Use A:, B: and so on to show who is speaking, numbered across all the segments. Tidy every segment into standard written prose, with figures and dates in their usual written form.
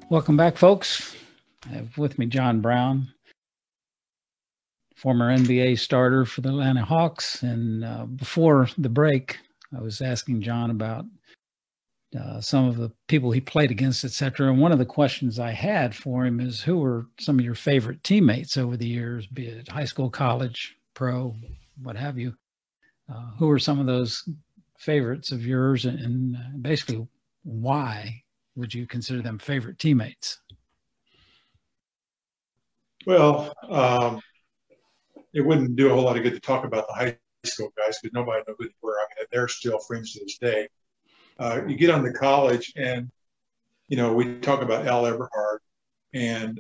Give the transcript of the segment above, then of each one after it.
A: Welcome back, folks. I have with me John Brown, former NBA starter for the Atlanta Hawks. And before the break, I was asking John about some of the people he played against, et cetera. And one of the questions I had for him is, who were some of your favorite teammates over the years, be it high school, college, pro, what have you? Who are some of those favorites of yours, and basically why would you consider them favorite teammates?
B: Well, it wouldn't do a whole lot of good to talk about the high school guys because nobody knows who they were. I mean, they're still friends to this day. You get on to college, and we talk about Al Eberhard, and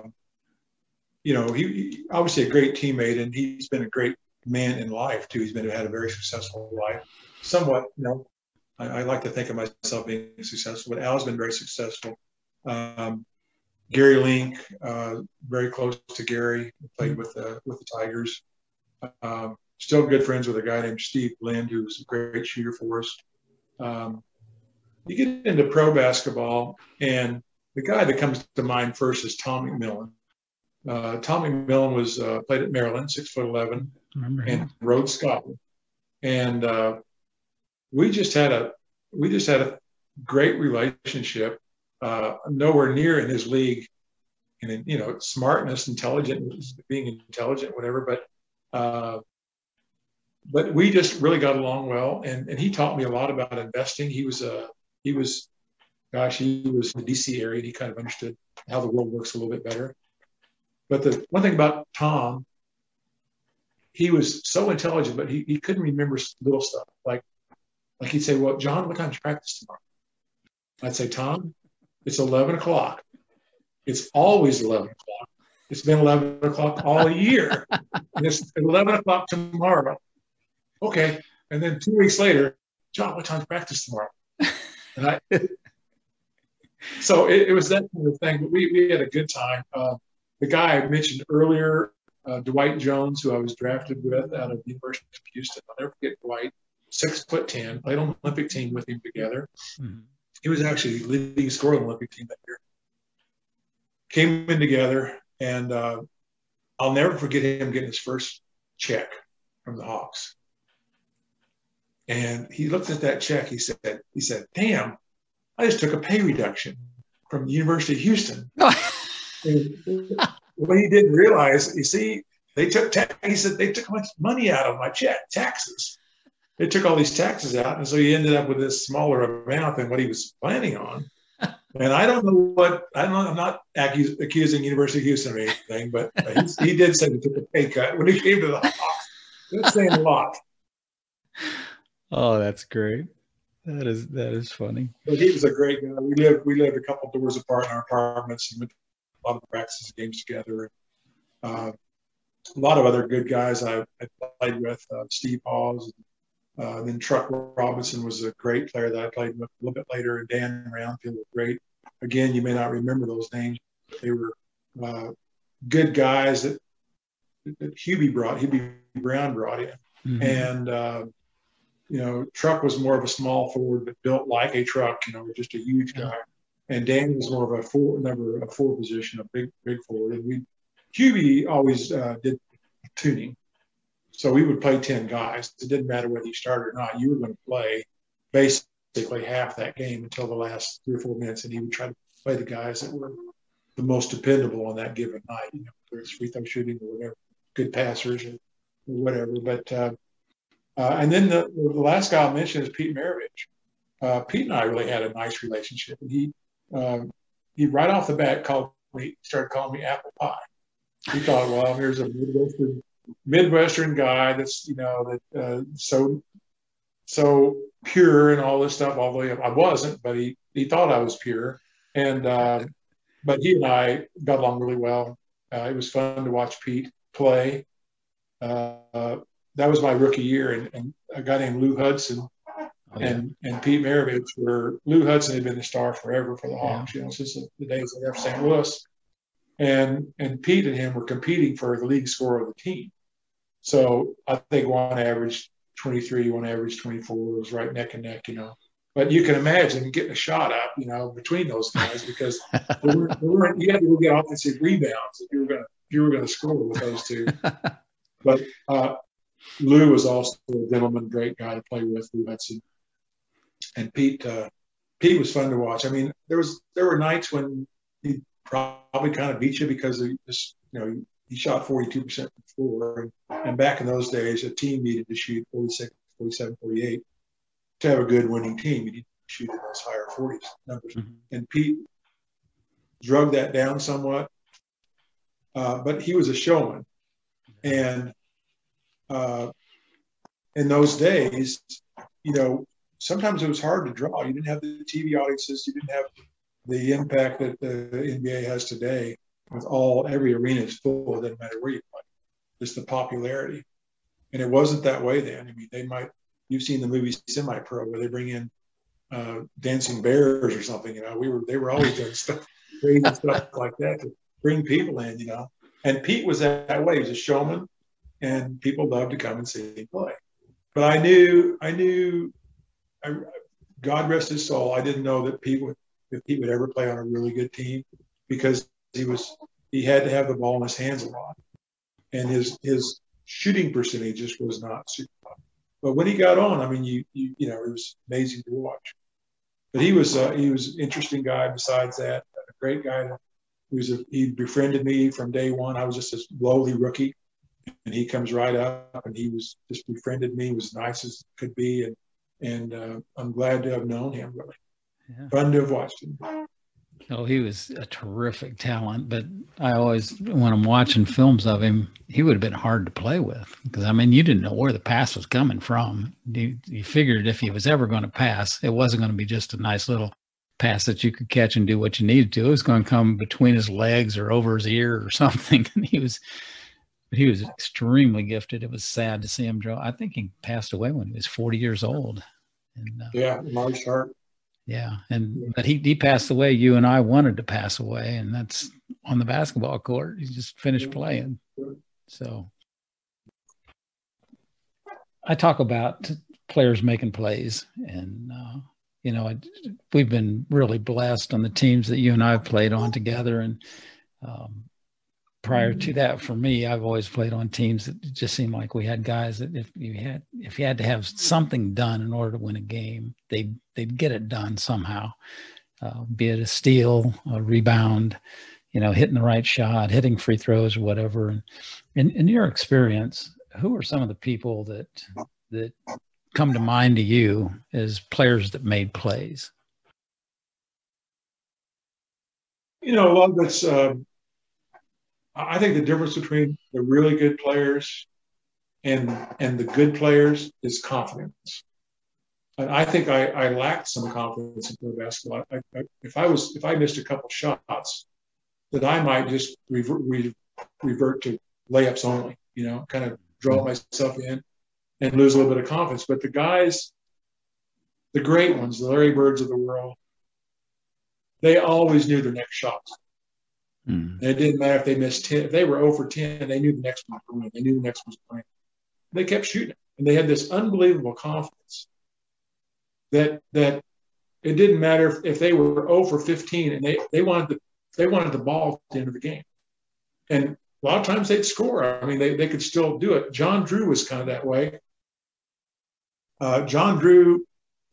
B: he obviously a great teammate, and he's been a great man in life too. He's had a very successful life. Somewhat, I like to think of myself being successful, but Al's been very successful. Gary Link, very close to Gary, played with the Tigers. Still good friends with a guy named Steve Lind, who's a great shooter for us. You get into pro basketball, and the guy that comes to mind first is Tom McMillan. Tom McMillan was played at Maryland, 6'11", and Rhodes Scotland, and we just had a great relationship. Nowhere near in his league, and smartness, being intelligent, whatever. But we just really got along well, and he taught me a lot about investing. He was in the DC area, and he kind of understood how the world works a little bit better. But the one thing about Tom, he was so intelligent, but he couldn't remember little stuff. Like he'd say, "Well, John, what time's practice tomorrow?" I'd say, "Tom, it's 11 o'clock. It's always 11 o'clock. It's been 11 o'clock all year. And it's 11 o'clock tomorrow." Okay. And then 2 weeks later, "John, what time's practice tomorrow?" And so it was that kind of thing. But we had a good time. The guy I mentioned earlier, Dwight Jones, who I was drafted with out of the University of Houston. I'll never forget Dwight, 6'10", played on the Olympic team with him together. Mm-hmm. He was actually leading scorer on the Olympic team that year. Came in together, and I'll never forget him getting his first check from the Hawks. And he looked at that check. He said, "Damn, I just took a pay reduction from the University of Houston." And what he didn't realize, you see, he said they took much money out of my check, taxes. They took all these taxes out, and so he ended up with this smaller amount than what he was planning on. And I'm not accusing University of Houston or anything, but he did say he took a pay cut when he came to the Hawks. That's saying a lot.
A: Oh, that's great. That is funny.
B: But he was a great guy. We lived a couple doors apart in our apartments. We went to a lot of practices, games together. A lot of other good guys I played with, Steve Hawes. Then Truck Robinson was a great player that I played with a little bit later, and Dan Roundfield was great. Again, you may not remember those names, but they were good guys that Hubie Brown brought in. Mm-hmm. And, Truck was more of a small forward, but built like a truck, just a huge guy. And Dan was more of a four position, a big forward. And Hubie always did tuning. So we would play 10 guys. It didn't matter whether you started or not. You were going to play basically half that game until the last 3 or 4 minutes, and he would try to play the guys that were the most dependable on that given night, whether it's free throw shooting or whatever, good passers or whatever. But and then the last guy I'll mention is Pete Maravich. Pete and I really had a nice relationship, and he right off the bat started calling me Apple Pie. He thought, well, here's a Midwestern guy that's so pure and all this stuff, although I wasn't, but he thought I was pure. And but he and I got along really well. It was fun to watch Pete play. That was my rookie year, and a guy named Lou Hudson and Pete Maravich Lou Hudson had been the star forever for the Hawks, since the days they left St. Louis. And Pete and him were competing for the league scorer of the team. So I think one averaged 23, one averaged 24. It was right neck and neck, But you can imagine getting a shot up, between those guys because you had to go get offensive rebounds if you were going to score with those two. But Lou was also a gentleman, great guy to play with, Lou Hudson. And Pete was fun to watch. I mean, there were nights when he probably kind of beat you because he just, he shot 42% from the floor. And back in those days, a team needed to shoot 46, 47, 48 to have a good winning team. You need to shoot in those higher 40s numbers. Mm-hmm. And Pete drug that down somewhat, but he was a showman. And in those days, sometimes it was hard to draw. You didn't have the TV audiences. You didn't have the impact that the NBA has today with every arena is full. It doesn't matter where you play. Just the popularity. And it wasn't that way then. I mean, you've seen the movie Semi-Pro where they bring in dancing bears or something, they were always doing stuff, crazy stuff like that to bring people in, And Pete was that way. He was a showman and people loved to come and see him play. But I knew, God rest his soul, I didn't know that if Pete would ever play on a really good team because he had to have the ball in his hands a lot. And his shooting percentages was not super high. But when he got on, I mean, it was amazing to watch. But he was an interesting guy besides that, a great guy. He befriended me from day one. I was just a lowly rookie. And he comes right up and he was just befriended me, was nice as could be. And I'm glad to have known him, really. Yeah. Fun to have watched him.
A: Oh, he was a terrific talent, but I always, when I'm watching films of him, he would have been hard to play with because, I mean, you didn't know where the pass was coming from. You figured if he was ever going to pass, it wasn't going to be just a nice little pass that you could catch and do what you needed to. It was going to come between his legs or over his ear or something. And he was extremely gifted. It was sad to see him draw. I think he passed away when he was 40 years old. And,
B: large heart.
A: Yeah, but he passed away. You and I wanted to pass away, and that's on the basketball court. He just finished playing. So I talk about players making plays, and we've been really blessed on the teams that you and I have played on together. And prior to that, for me, I've always played on teams that just seemed like we had guys that if you had to have something done in order to win a game, they'd get it done somehow, be it a steal, a rebound, hitting the right shot, hitting free throws or whatever. And in your experience, who are some of the people that come to mind to you as players that made plays?
B: A lot of it's I think the difference between the really good players and the good players is confidence. And I think I lacked some confidence in pro basketball. If I missed a couple shots, that I might just revert to layups only, kind of draw myself in and lose a little bit of confidence. But the guys, the great ones, the Larry Birds of the world, they always knew their next shots. And it didn't matter if they missed 10. If they were 0 for 10, they knew the next one was going. They knew the next one was playing. They kept shooting, and they had this unbelievable confidence that it didn't matter if they were 0 for 15, and they wanted the ball at the end of the game. And a lot of times they'd score. I mean, they could still do it. John Drew was kind of that way. John Drew.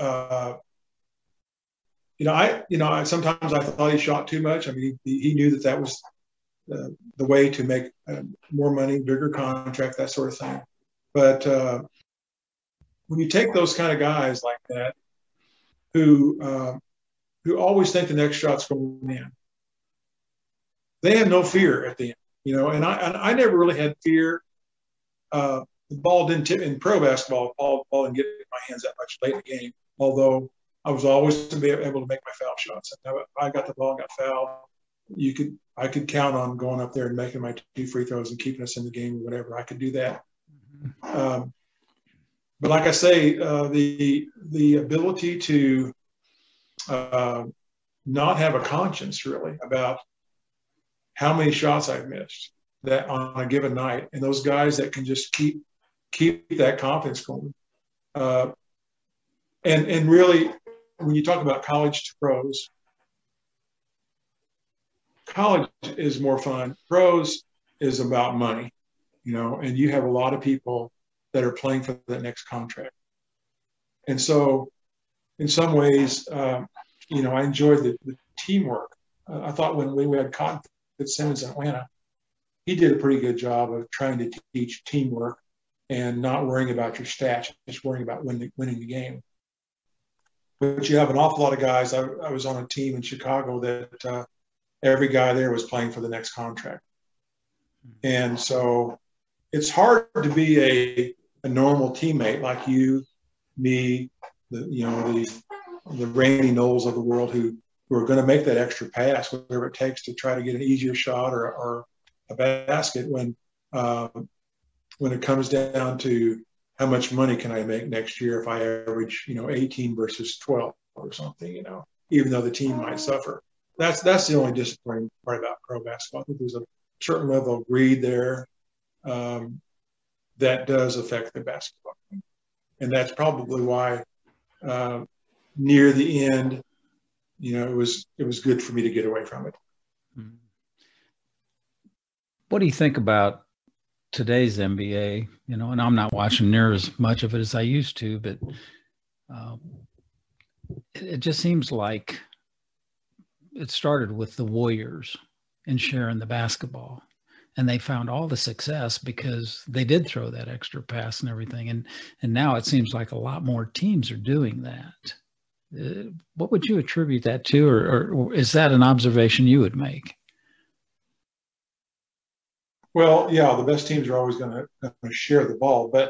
B: Sometimes I thought he shot too much. I mean, he knew that was the way to make more money, bigger contract, that sort of thing. But when you take those kind of guys like that, who always think the next shot's going in, they have no fear at the end. And I never really had fear. The ball didn't tip in pro basketball. The ball didn't get in my hands that much late in the game, although I was always able to make my foul shots. If I got the ball and got fouled, I could count on going up there and making my 2 free throws and keeping us in the game or whatever. I could do that. But like I say, the ability to not have a conscience really about how many shots I've missed that on a given night, and those guys that can just keep that confidence going, and really when you talk about college to pros, college is more fun. Pros is about money, and you have a lot of people that are playing for the next contract. And so in some ways, I enjoyed the teamwork. I thought when we had Cotton Fitzsimmons in Atlanta, he did a pretty good job of trying to teach teamwork and not worrying about your stats, just worrying about winning the game. But you have an awful lot of guys. I was on a team in Chicago that every guy there was playing for the next contract. And so it's hard to be a normal teammate like you, me, the Randy Knowles of the world who are going to make that extra pass, whatever it takes to try to get an easier shot or a basket when it comes down to how much money can I make next year if I average, 18 versus 12 or something, even though the team might suffer. That's the only disappointing part about pro basketball. I think there's a certain level of greed there that does affect the basketball game. And that's probably why near the end, it was good for me to get away from it.
A: What do you think about today's NBA? And I'm not watching near as much of it as I used to, but it just seems like it started with the Warriors and sharing the basketball. And they found all the success because they did throw that extra pass and everything. And now it seems like a lot more teams are doing that. What would you attribute that to? Or is that an observation you would make?
B: Well, yeah, the best teams are always going to share the ball. But,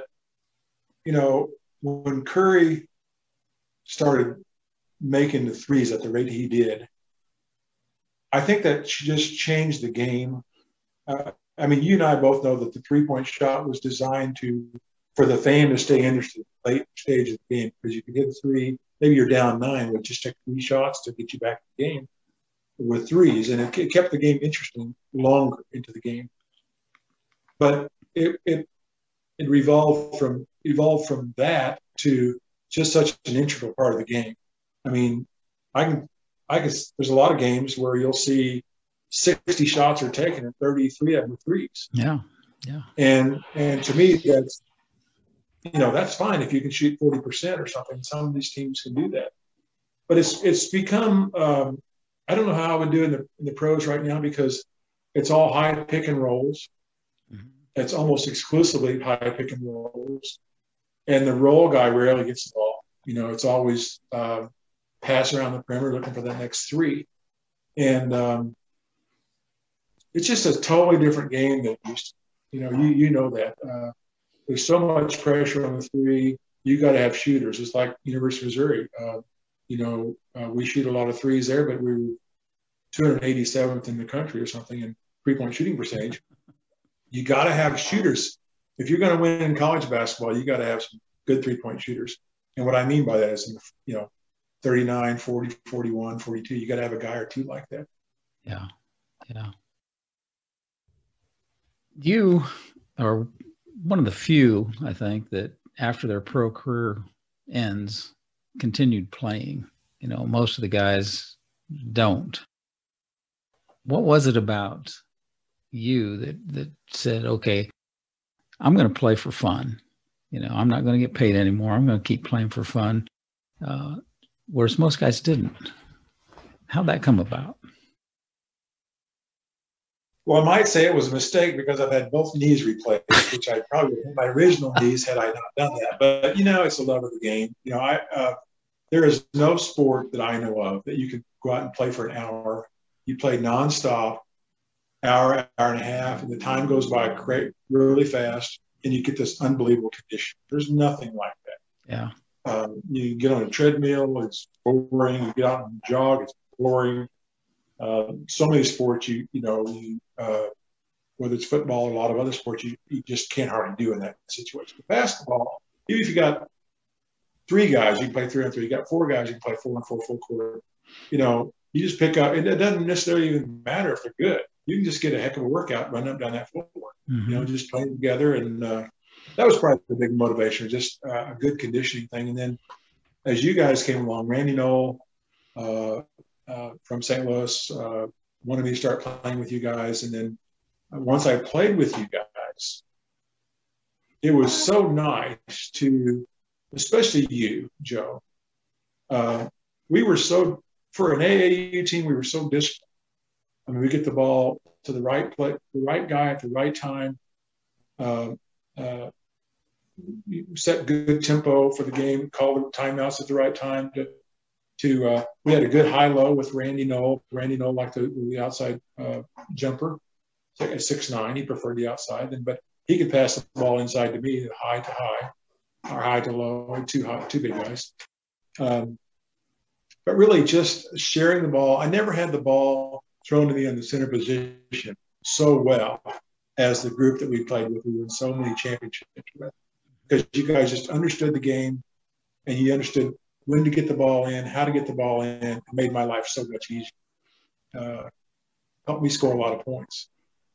B: when Curry started making the threes at the rate he did, I think that just changed the game. You and I both know that the three-point shot was designed for the fan to stay interested in the late stage of the game, because you could hit a three, maybe you're down 9, but just take 3 shots to get you back in the game with threes, and it kept the game interesting longer into the game. But it evolved from that to just such an integral part of the game. I guess there's a lot of games where you'll see 60 shots are taken and 33 of them are threes.
A: Yeah.
B: And to me, that's fine if you can shoot 40% or something. Some of these teams can do that, but it's become I don't know how I would do in the pros right now, because it's all high pick and rolls. Mm-hmm. It's almost exclusively high pick and rolls, and the roll guy rarely gets the ball. It's always pass around the perimeter looking for that next three. And it's just a totally different game than it used to. You know that. There's so much pressure on the three. You got to have shooters. It's like University of Missouri. We shoot a lot of threes there, but we were 287th in the country or something in three-point shooting percentage. You got to have shooters. If you're going to win in college basketball, you got to have some good three-point shooters. And what I mean by that is, 39, 40, 41, 42, you got to have a guy or two like that.
A: Yeah. You are one of the few, I think, that after their pro career ends, continued playing. Most of the guys don't. What was it about you that said, okay, I'm going to play for fun. I'm not going to get paid anymore. I'm going to keep playing for fun. Whereas most guys didn't. How'd that come about?
B: Well, I might say it was a mistake because I've had both knees replaced, which I probably would have my original knees had I not done that. But, it's the love of the game. There is no sport that I know of that you could go out and play for an hour. You play nonstop, hour and a half, and the time goes by really fast, and you get this unbelievable condition. There's nothing like that.
A: Yeah.
B: You get on a treadmill, it's boring. You get out and jog, it's boring. So many sports, whether it's football or a lot of other sports, you just can't hardly do in that situation. But basketball, even if you got 3 guys, you can play 3-on-3. You got 4 guys, you can play 4-on-4 full court. You just pick up, and it doesn't necessarily even matter if they're good. You can just get a heck of a workout running up down that floor. Mm-hmm. Just playing together, and that was probably the big motivation, just a good conditioning thing. And then as you guys came along, Randy Knoll from St. Louis wanted me to start playing with you guys. And then once I played with you guys, it was so nice to, especially you, Joe. We were so, for an AAU team, we were so disciplined. I mean, we get the ball to the right play, the right guy at the right time. Set good tempo for the game. Call the timeouts at the right time. We had a good high-low with Randy Knoll. Randy Knoll liked the outside jumper. At 6'9", he preferred the outside, but he could pass the ball inside to me, high to high, or high to low, two big guys. But really just sharing the ball. I never had the ball thrown to me in the center position so well as the group that we played with. We won so many championships with, because you guys just understood the game, and you understood when to get the ball in, how to get the ball in. It made my life so much easier. Helped me score a lot of points.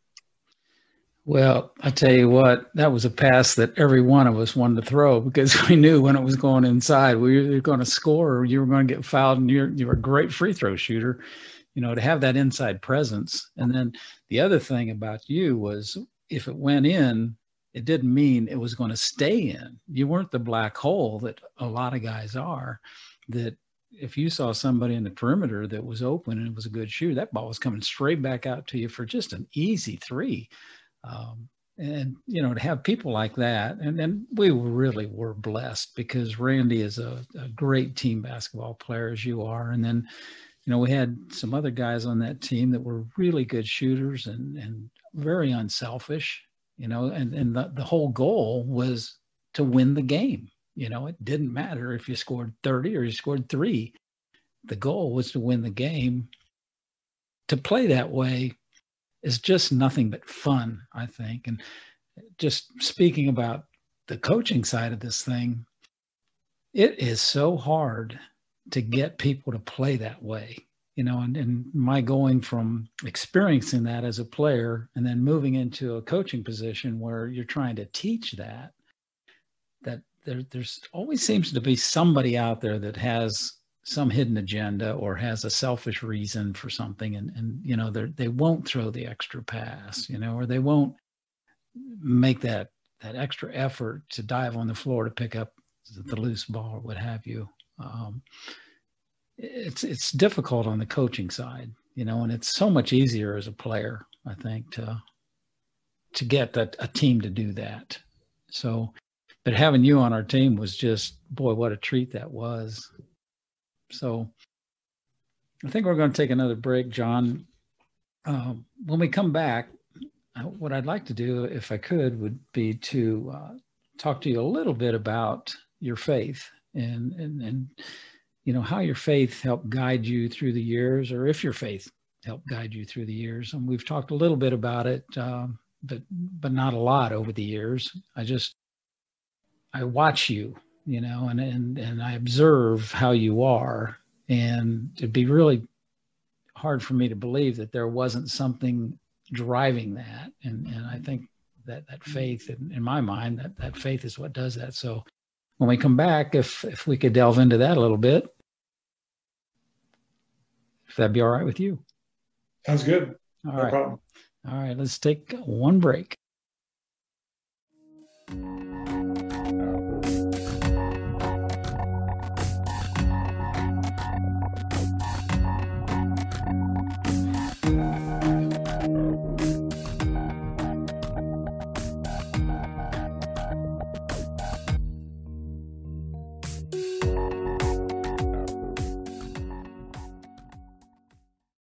A: Well, I tell you what, that was a pass that every one of us wanted to throw, because we knew when it was going inside, we were going to score or you were going to get fouled, and you were a great free throw shooter, to have that inside presence. And then the other thing about you was, if it went in, it didn't mean it was going to stay in. You weren't the black hole that a lot of guys are, that if you saw somebody in the perimeter that was open and it was a good shooter, that ball was coming straight back out to you for just an easy three. And, to have people like that, and then we really were blessed, because Randy is a great team basketball player, as you are. And then, we had some other guys on that team that were really good shooters and very unselfish, and the whole goal was to win the game. It didn't matter if you scored 30 or you scored 3. The goal was to win the game. To play that way is just nothing but fun, I think. And just speaking about the coaching side of this thing, it is so hard to get people to play that way, and my going from experiencing that as a player and then moving into a coaching position where you're trying to teach that there's always seems to be somebody out there that has some hidden agenda or has a selfish reason for something. And they won't throw the extra pass, or they won't make that extra effort to dive on the floor to pick up the loose ball or what have you. It's difficult on the coaching side, and it's so much easier as a player, I think, to get a team to do that. So, but having you on our team was just, boy, what a treat that was. So I think we're going to take another break, John. When we come back, what I'd like to do, if I could, would be to talk to you a little bit about your faith and how your faith helped guide you through the years, or if your faith helped guide you through the years. And we've talked a little bit about it, but not a lot over the years. I watch you, and I observe how you are, and it'd be really hard for me to believe that there wasn't something driving that. And I think that faith, in my mind, that faith is what does that. So when we come back, if we could delve into that a little bit, if that'd be all right with you.
B: Sounds good.
A: No problem. All right, let's take one break.